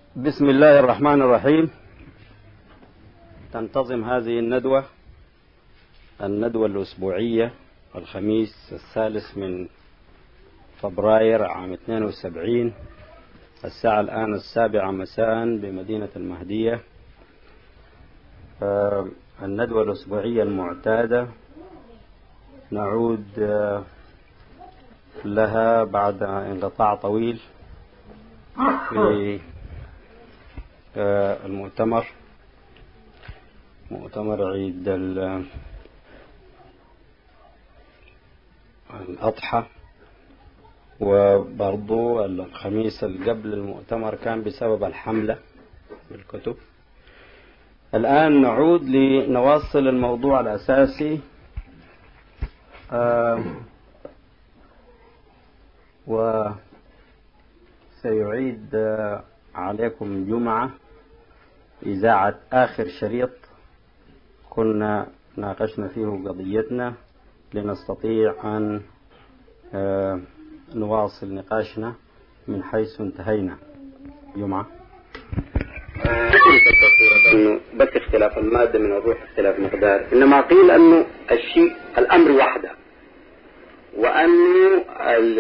بسم الله الرحمن الرحيم. تنتظم هذه الندوة الأسبوعية الخميس 3 فبراير عام 72. الساعة الآن 7 مساء بمدينة المهدية. الندوة الأسبوعية المعتادة نعود لها بعد انقطاع طويل في مؤتمر عيد الأضحى، وبرضو الخميس قبل المؤتمر كان بسبب الحملة بالكتب. الآن نعود لنواصل الموضوع الأساسي، وسيعيد عليكم جمعة إذاعة آخر شريط كنا ناقشنا فيه قضيتنا لنستطيع أن نواصل نقاشنا من حيث انتهينا. جمعة أنه بس اختلاف المادة من الروح اختلاف مقدار، إنما قيل أنه الأمر وحده، وأنه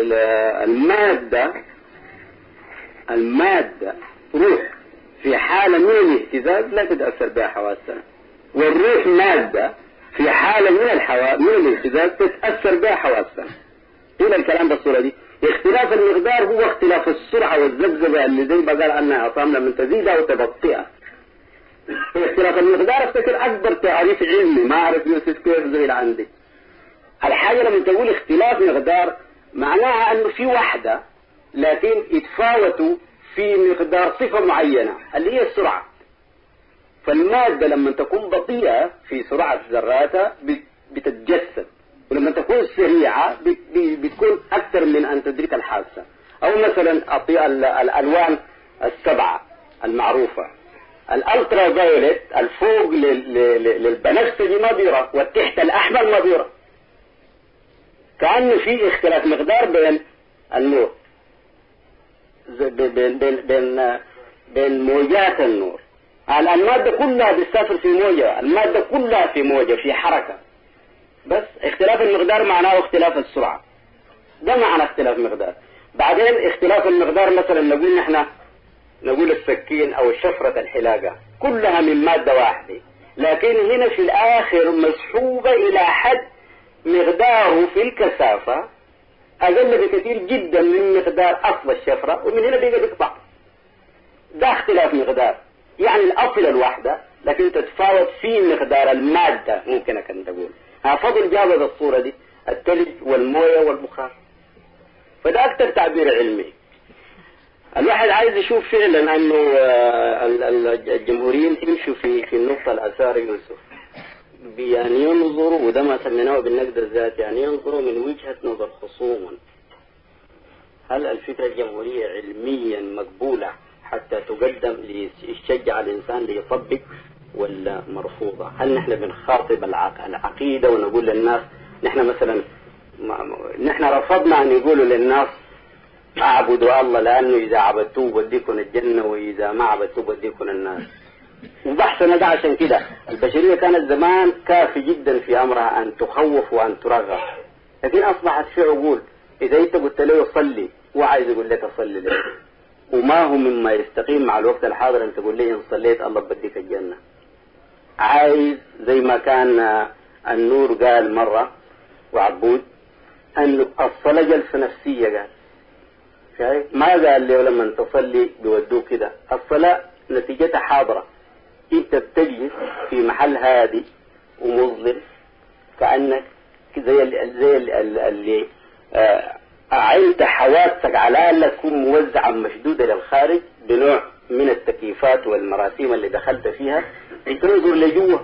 المادة روح في حالة من الاهتزاز لا تتأثر بها حواسنا، والروح مادة في حالة من الاهتزاز تتأثر بها حواسنا. قيل الكلام بالصورة دي. اختلاف المقدار هو اختلاف السرعة والذبذبة اللي زي ما قال عنها عصام لما تزيدها وتبطئها. اختلاف المقدار افتكر أكبر تعريف علمي، ما أعرف يوسف كيف زي عندي. الحاجة لما تقول اختلاف مقدار معناها أنه في وحدة لكن يتفاوتوا في مقدار صفة معينة اللي هي السرعة. فالمادة لما تكون بطيئة في سرعة ذراتها بتتجسد، ولما تكون سريعة بتكون أكثر من أن تدرك الحاسة. أو مثلا الألوان السبعة المعروفة، الألترا فايوليت الفوق للبنفسجي ما بيرى، والتحت الأحمر ما بيرى. كأنه في اختلاف مقدار بين النور، بين موجات النور. المادة كلها بتسافر في موجة، المادة كلها في موجة في حركة، بس اختلاف المقدار معناه اختلاف السرعة. ده معنى اختلاف المقدار. بعدين اختلاف المقدار مثلا نقول السكين او شفرة الحلاقة كلها من مادة واحدة، لكن هنا في الاخر مسحوبة الى حد مقداره في الكثافة اقل بكثير جدا من مقدار اصل الشفرة، ومن هنا بيقى بيقطع. ده اختلاف مقدار، يعني الاصل الوحدة لكن تتفاوت في مقدار المادة. ممكن أن تقول فضل جابت الصورة دي الثلج والموية والبخار. فده أكثر تعبير علمي. الواحد عايز يشوف فعلا أنه الجمهوريين يمشوا في النقطة الأثار يوسف، يعني ينظروا، وده ما سميناه بالنقد الذاتي، يعني ينظروا من وجهة نظر خصوما. هل الفكرة الجمهورية علميا مقبولة حتى تقدم ليشجع الإنسان ليطبق، ولا مرفوضة؟ هل نحن بنخاطب العقيدة ونقول للناس نحن مثلا نحن رفضنا أن يقولوا للناس اعبدوا الله لأنه إذا عبدتوه بديكم الجنة وإذا ما عبدتوه بديكم النار. وبحثنا ده عشان كده البشرية كانت زمان كافي جدا في أمرها أن تخوف وأن ترغب، لكن أصبحت في عقول. إذا أنت قلت له صلي وعايز يقول لك صلي ليه، وما هو مما يستقيم مع الوقت الحاضر أن تقول لي إن صليت الله بديك الجنة. عايز زي ما كان النور قال مرة وعبود أن الصلاة جلسة نفسية، قال شايف ما قال لي لما تصلي بيودوك كده. الصلاة نتيجتها حاضرة، انت بتجلس في محل هادي ومظلم كأنك زي اللي أعينت حواسك على أن تكون موزعة مشدودة للخارج بنوع من التكييفات والمراسيم اللي دخلت فيها، تنظر لجوه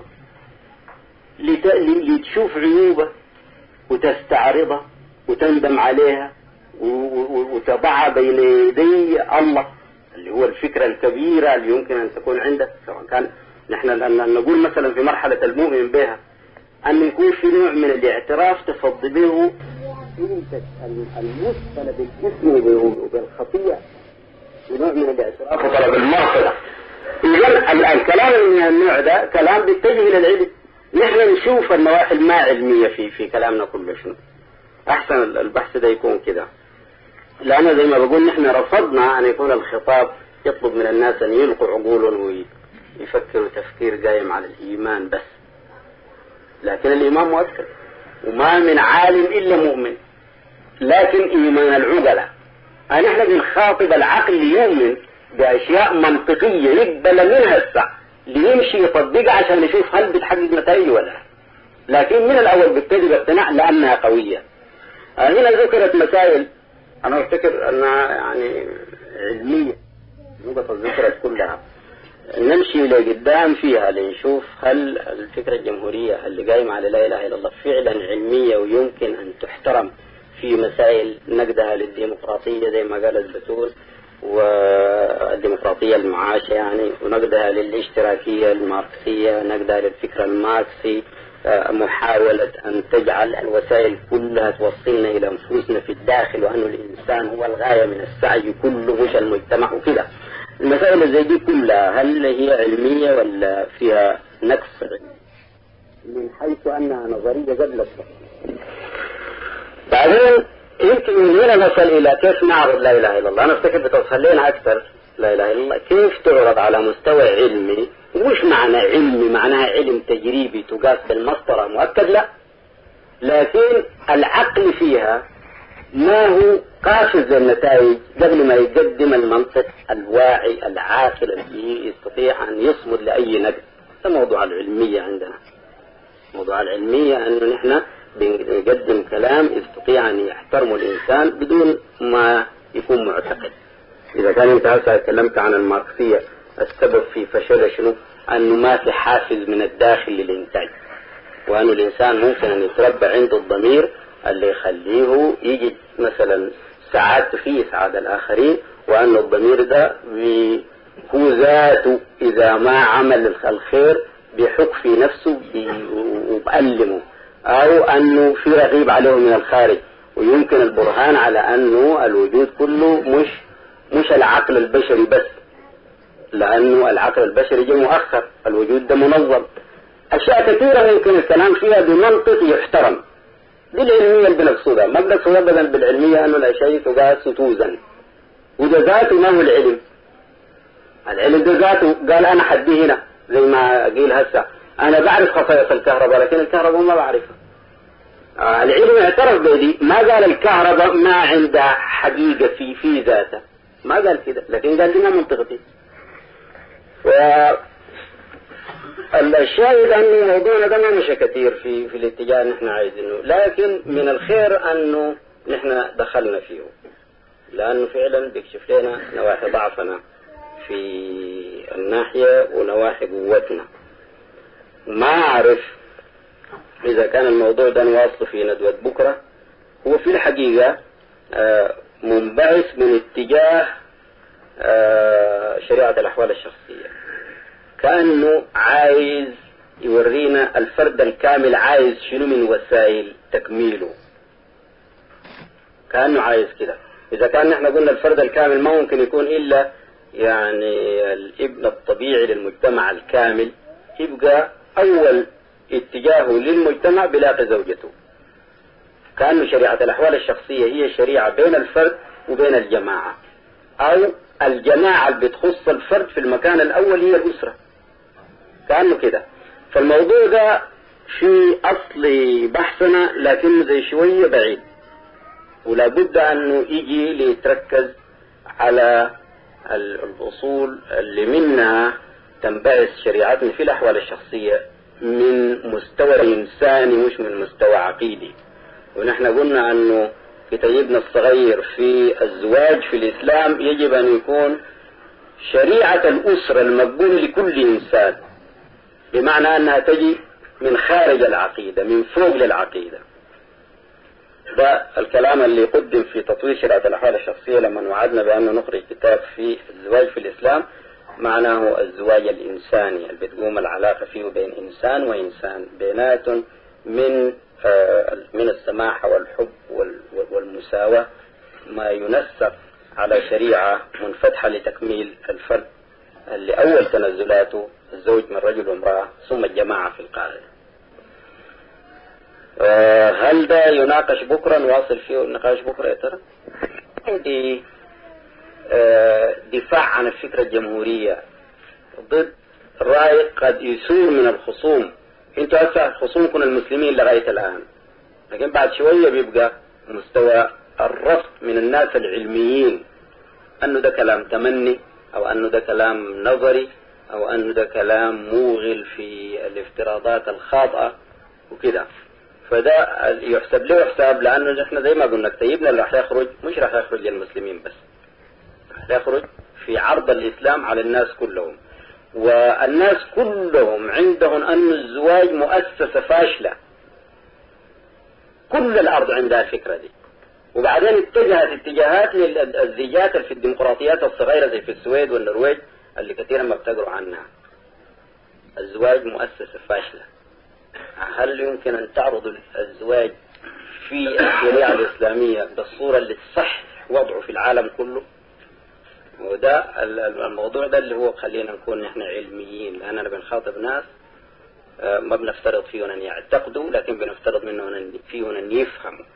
لتشوف عيوبه وتستعرضها وتندم عليها وتضعها بين يدي الله، اللي هو الفكرة الكبيرة اللي يمكن أن تكون عندك. سواء كان نحن نقول مثلا في مرحلة المؤمن بها أن يكون في نوع من الاعتراف تفضي به المثل بالجسم وبالخطيئة ونوع من الاعتراف وطلب المغفرة. إذا الكلام من النوع ده كلام بيتجه إلى العلم. نحن نشوف النواحي الما علمية في كلامنا كله شنو. أحسن البحث ده يكون كده، لأن زي ما بقول نحن رفضنا أن يكون الخطاب يطلب من الناس أن يلقوا عقولهم ويفكروا تفكير قايم على الإيمان بس، لكن الإيمان مؤكد وما من عالم إلا مؤمن، لكن إيمان العقلاء نحن بنخاطب العقل يؤمن بأشياء منطقية يقبل منها السع ليمشي يطبقها عشان يشوف هل بتحقق نتائج ولا لا، لكن من الأول بيبتدي باقتناع لأنها قوية. هنا ذكرت مسائل أنا أفتكر أنها يعني علمية نقطة ذكرت كلها، نمشي لقدام فيها لنشوف هل الفكرة الجمهورية اللي قايمة على لا إله إلا الله فعلا علمية ويمكن أن تحترم في مسائل نقدها للديمقراطية زي ما قال الدكتور، والديمقراطية المعاشة يعني، ونقدها للاشتراكية الماركسية، نقدها للفكر الماركسي، محاولة أن تجعل الوسائل كلها توصلنا إلى أنفسنا في الداخل، وأن الإنسان هو الغاية من السعي كله مش المجتمع وكذا. المسائل زي دي كلها هل هي علمية ولا فيها نقص من حيث أنها نظرية قبل التطبيق؟ بعدين يمكن من هنا نصل إلى كيف نعرض لا إله إلا الله. أنا أفتكر بتوصل لنا أكثر لا إله إلا الله كيف تعرض على مستوى علمي. وش معنى علمي؟ معناها علم تجريبي تقاس بالمسطرة مؤكد؟ لا، لكن العقل فيها ما هو قافز للنتائج قبل ما يقدم المنطق الواعي العاقل الذي يستطيع أن يصمد لأي نقد. ده موضوع العلمية عندنا. موضوع العلمية أنه نحن بنقدم كلام يستطيع أن يحترم الإنسان بدون ما يكون معتقد. إذا كان أنت هسه تكلمت عن الماركسية السبب في فشل شنو؟ أنه ما في حافز من الداخل للإنتاج، وأنه الإنسان ممكن أن يتربى عنده الضمير اللي يخليه يجد مثلا سعادته فيه يسعد الآخرين، وأن الضمير ده هو ذاته إذا ما عمل الخير بيحك في نفسه وبألمه، أو أنه في رغيب عليه من الخارج. ويمكن البرهان على أنه الوجود كله مش العقل البشري بس، لأنه العقل البشري جاء مؤخر، الوجود ده منظم. أشياء كثيرة ممكن الكلام فيها بمنطق يحترم. دي العلمية اللي بنقصدها، ما بنقصد أبدا بالعلمية أنه الأشياء تقاس وتوزن، وده ذاته ما هو العلم. العلم ده ذاته قال أنا حدي هنا زي ما قيل هسه أنا بعرف خصائص الكهرباء لكن الكهرباء ما بعرفها. العلم اعترف بدي، ما قال الكهرباء ما عندها حقيقة في ذاتها، ما قال كده، لكن قال لنا منطقتي. الشاهد أنه موضوعنا ده ما مشى كثير في الاتجاه اللي نحن عايزينه، لكن من الخير أنه نحن دخلنا فيه، لأنه فعلا بيكشف لنا نواحي ضعفنا في الناحية ونواحي قوتنا. ما أعرف إذا كان الموضوع ده نواصل في ندوة بكرة. هو في الحقيقة منبعث من اتجاه شريعة الأحوال الشخصية، كأنه عايز يورينا الفرد الكامل عايز شنو من وسائل تكميله، كأنه عايز كده. إذا كان نحن قلنا الفرد الكامل ما ممكن يكون إلا يعني الابن الطبيعي للمجتمع الكامل، يبقى أول اتجاهه للمجتمع بلاقي زوجته، كأنه شريعة الأحوال الشخصية هي شريعة بين الفرد وبين الجماعة، أو الجماعة اللي بتخص الفرد في المكان الأول هي الأسرة، كأنه كده. فالموضوع ده في أصل بحثنا لكنه زي شوية بعيد، ولا بد أنه يجي ليتركز على الأصول اللي منها تنبعث شريعتنا في الأحوال الشخصية من مستوى إنساني مش من مستوى عقيدي. ونحن قلنا أنه في تجربنا الصغير في الزواج في الإسلام يجب أن يكون شريعة الأسرة المقبولة لكل إنسان، بمعنى أنها تجي من خارج العقيدة من فوق للعقيدة. ده الكلام اللي قدم في تطوير شريعة الأحوال الشخصية لما وعدنا بأنه نخرج كتاب في الزواج في الإسلام، معناه الزواج الإنساني اللي بتقوم العلاقة فيه بين إنسان وإنسان بينات من السماحة والحب والمساواة، ما ينسق على شريعة منفتحة لتكميل الفرد اللي أول تنزلاته الزوج من رجل وامرأة ثم الجماعة في القاعدة. هل ده يناقش بكرة؟ نواصل فيه النقاش بكرة يا ترى؟ عندي دفاع عن الفكرة الجمهورية ضد رأي قد يثور من الخصوم. انتوا هسه خصومكم المسلمين لغاية الآن، لكن بعد شوية بيبقى مستوى الرفض من الناس العلميين أنه ده كلام تمني، أو أنه ده كلام نظري، أو أنه ده كلام موغل في الافتراضات الخاطئة وكده. فده يحسب له حساب، لأنه احنا زي ما قلنا كتيبنا اللي راح يخرج مش راح يخرج للمسلمين بس، راح يخرج في عرض الإسلام على الناس كلهم. والناس كلهم عندهم أن الزواج مؤسسة فاشلة، كل الأرض عندها الفكرة دي. وبعدين اتجهت اتجاهات للزيجات في الديمقراطيات الصغيرة زي في السويد والنرويج اللي كثيرا ما بتقروا عنها. الزواج مؤسسة فاشلة. هل يمكن أن تعرض الزواج في الشريعة الإسلامية بالصورة اللي تصح وضعه في العالم كله؟ وده الموضوع ده اللي هو خلينا نكون نحن علميين، لأننا بنخاطب ناس ما بنفترض فيهم أن يعتقدوا، لكن بنفترض منهم فيهم أن يفهموا.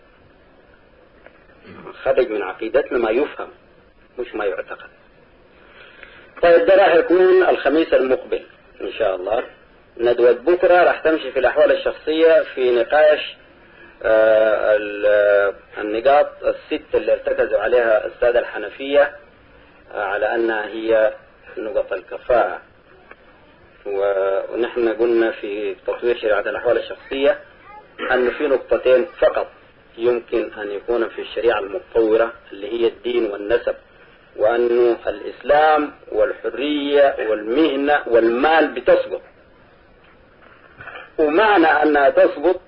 خرج من عقيدتنا ما يفهم مش ما يعتقد. طيب ده راح يكون الخميس المقبل إن شاء الله. ندوة بكرة راح تمشي في الأحوال الشخصية في نقاش النقاط الست اللي ارتكزوا عليها السادة الحنفية على أنها هي نقط الكفاءة. ونحن قلنا في تطوير شريعة الأحوال الشخصية أن في نقطتين فقط يمكن أن يكون في الشريعة المتطورة اللي هي الدين والنسب، وأن الإسلام والحرية والمهنة والمال بتسقط. ومعنى أنها تسقط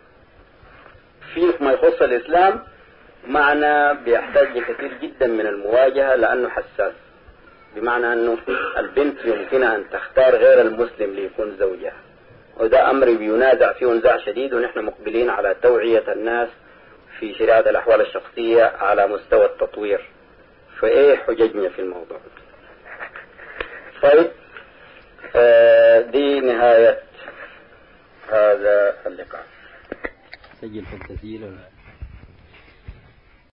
في ما يخص الإسلام معنى بيحتاج لكثير جدا من المواجهة، لأنه حساس. بمعنى أنه البنت يمكنها أن تختار غير المسلم ليكون زوجها، وده أمر بينازع فيه نزاع شديد. ونحن مقبلين على توعية الناس في شريعة الأحوال الشخصية على مستوى التطوير. فإيه حججنا في الموضوع؟ طيب دي نهاية هذا اللقاء. سجل في التسجيل.